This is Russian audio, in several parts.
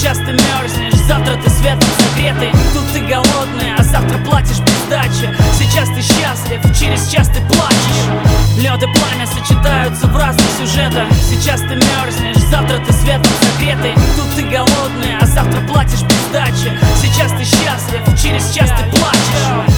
Сейчас ты мерзнешь, завтра ты светом согретый. Тут ты голодный, а завтра платишь без сдачи. Сейчас ты счастлив, через час ты плачешь. Лед и пламя сочетаются в разных сюжетах. Сейчас ты мерзнешь, завтра ты светом согретый. Тут ты голодный, а завтра платишь без сдачи. Сейчас ты счастлив, через час ты плачешь.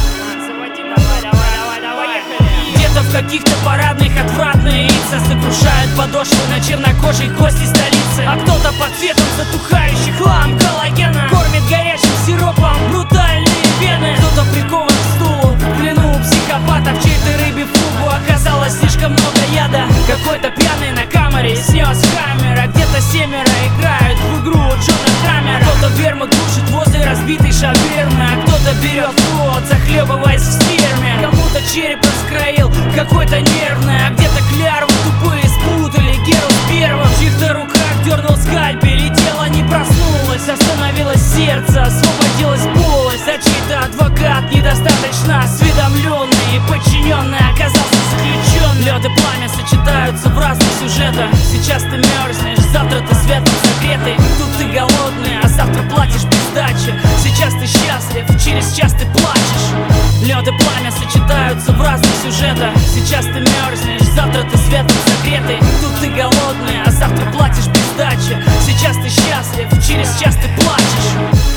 Где-то в каких-то парадных отвратные лица сокрушают подошвы на чернокожей кости столицы. А кто-то под цветом затухающий хлам коллагена кормит горячим сиропом брутальные вены. Кто-то прикован к стулу в плену у психопата. В чьей-то рыбе фугу оказалось слишком много яда. Какой-то пьяный на камере снес хаммер, а где-то семеро играют в игру Джона Крамера. Кто-то вермут душит возле разбитой шавермы, а кто-то берет рот, захлебываясь в сперме. Кому-то череп раскроил какой-то нервный, а где-то клярвы тупые спутали Геру с первым. В чьих-то руках дернул скальпель, и тело не проснулось. Остановилось сердце, освободилась полость. А чей-то адвокат недостаточно осведомленный и подчиненный оказался заключен. Лед и пламя сочетаются в разных сюжетах. Сейчас ты мерзнешь, завтра ты светом согретый. Тут ты голодный, а завтра платишь без сдачи. Сейчас ты счастлив, через час ты плачешь. Лед и пламя сочетаются в разных сюжетах. Сейчас ты мерзнешь, завтра ты светом согретый. Тут ты голодный, а завтра платишь без сдачи. Сейчас ты счастлив, через час ты плачешь.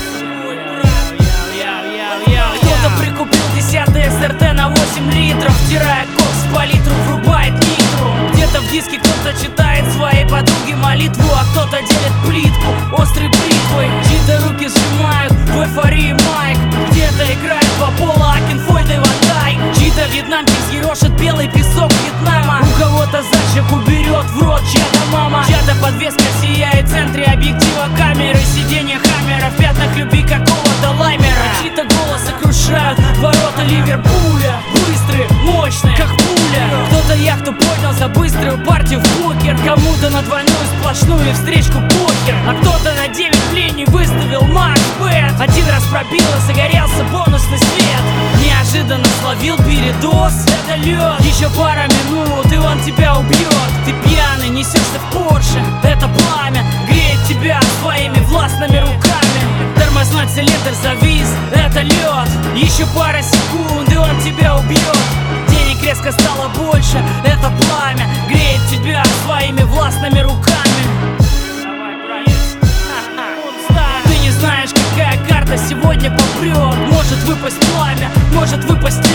Кто-то прикупил 10-й СРТ на 8 литров, втирая кокс в палитру, врубает нитру. Где-то в диске кто-то читает своей подруге молитву, а кто-то делит плитку острой бритвой. Чьи-то руки сжимают в эйфории майк. Где-то играет по полу Акинфойд и Ван Дайк. Чьи-то вьетнамки взъерошит белый песок Вьетнама. У кого-то зайчик уберет в рот чья-то мама. Чья-то подвеска сияет в центре объектива камеры. Сиденье хаммера в пятнах любви какого-то лаймера. Чьи-то голос сокрушают ворота Ливерпуля. Быстрые, мощные, как пуля. Кто-то яхту поднял за быструю партию в покер. Кому-то на двойную сплошную встречку покер. А кто-то на 9 линий выставил макбет. Один раз пробил и загорелся бонусный свет. Неожиданно словил передоз. Это лед. Еще пара минут и он тебя убьет. Ты пьяный, несешься в Порше. Это пламя греет тебя своими властными руками. Тормозной цилиндр завис. Это лед. Еще пара секунд и он тебя убьет. Денег резко стало больше. Это пламя греет тебя своими властными руками. Ты не знаешь, какая карта сегодня попрет. Может выпасть пламя, может выпасть